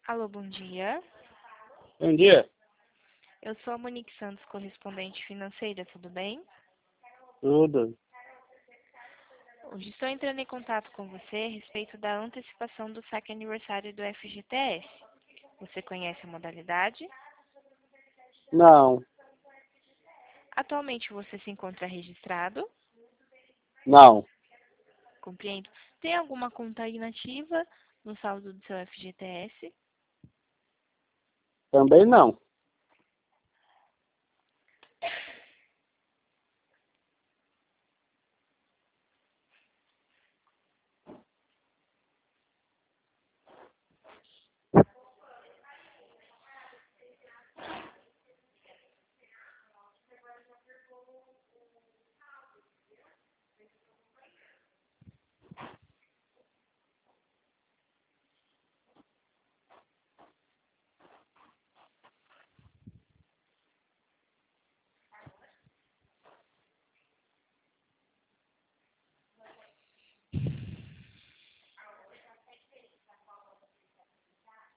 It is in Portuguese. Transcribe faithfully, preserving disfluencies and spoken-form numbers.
Alô, bom dia. Bom dia. Eu sou a Monique Santos, correspondente financeira, tudo bem? Tudo. Hoje estou entrando em contato com você a respeito da antecipação do saque aniversário do F G T S. Você conhece a modalidade? Não. Atualmente você se encontra registrado? Não. Compreendo. Tem alguma conta inativa no saldo do seu F G T S? Também não.